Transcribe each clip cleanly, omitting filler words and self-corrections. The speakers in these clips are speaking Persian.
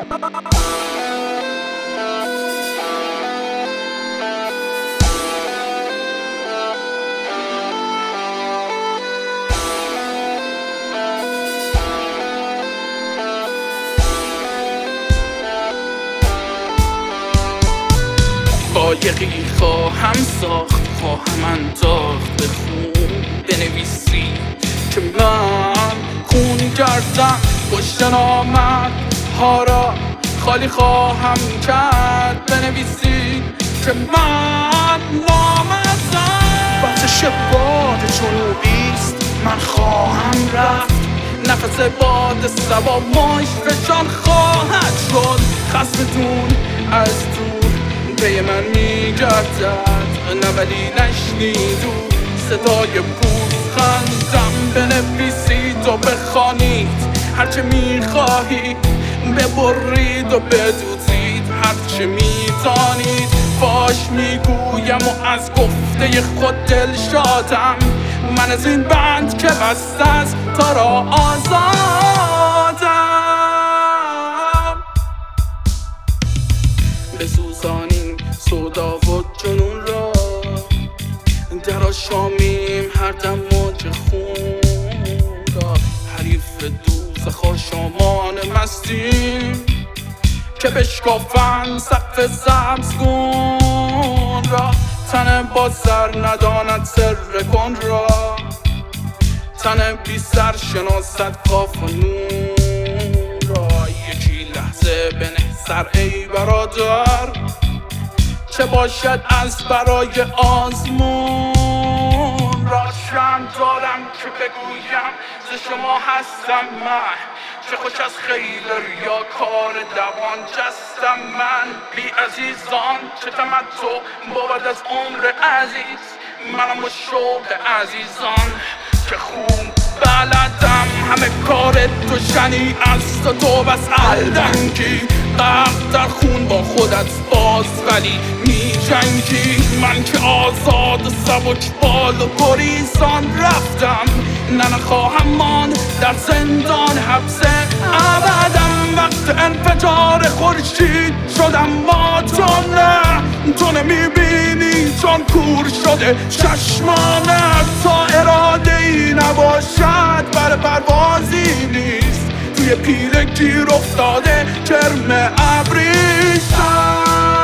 قایقی خواهم ساخت، خواهم انداخت به خون، بنویسی که من خون کردم، پشت نامت ها را خالی خواهم کرد. بنویسی که من نامزم وقت باد جنوبیست، من خواهم رفت. نفس باد سبا ماش فشان خواهد شد. خصمتون از دور پی من میگردد، نه ولی نشنید و صدای پوزخندم. بنویسید و بخوانید هرچه میخواهید، ببرید و بدوزید هرچه میدانید. فاش میگویم و از گفته خود دل شادم، من از این بند که بسته است تا را آزادم. بسوزانیم سودا و جنون را، در آشامیم هر دم موج خون را. حریف دوزخ آشامان مستیم که بشکافند سقف سبزگون را. تن با سر نداند سر کن را، تن بی سر شناسد کاف و نون را. یکی لحظه بنه سر ای برادر، چه باشد از برای آزمون را. شرم دارم که بگویم ز شما هستم من، چه خوش از خیل ریا کار دوان جستم من. بی عزیزان چه تمتع بود از عمر عزیز، منم و شوق عزیزان که خون بلدم. همه کار تو شنی است و تو بس الدنگی، غرق در خون با خودت باز ولی می جنگی. من که آزاد و سبک بال و گریزان رفتم، نخواهم ماند در زندان حبس ابدم. وقت انفجار خورشید شدم با تو، نه تو نمیبینی چون کور شده چشمانت. تا اراده ای نباشد بر پروازی نیست، توی پیله گیر افتاده کرم ابریشم.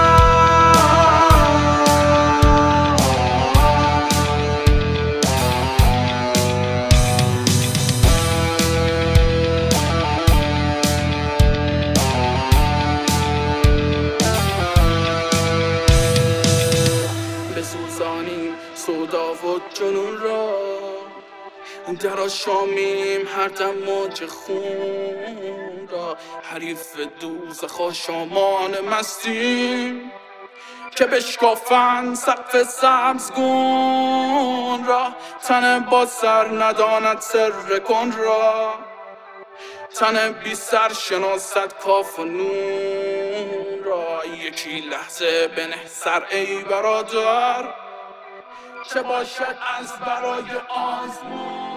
بسوزانیم سودا و جنون را، در آشامیم هر دم موج خون را. حریف دوزخ آشامان مستیم که بشکافند سقف سبزگون را. تن با سر نداند سر کن را، تن بی سر شناسد کاف و نون را. یکی لحظه بنه سر ای برادر، چه باشد از برای آزمون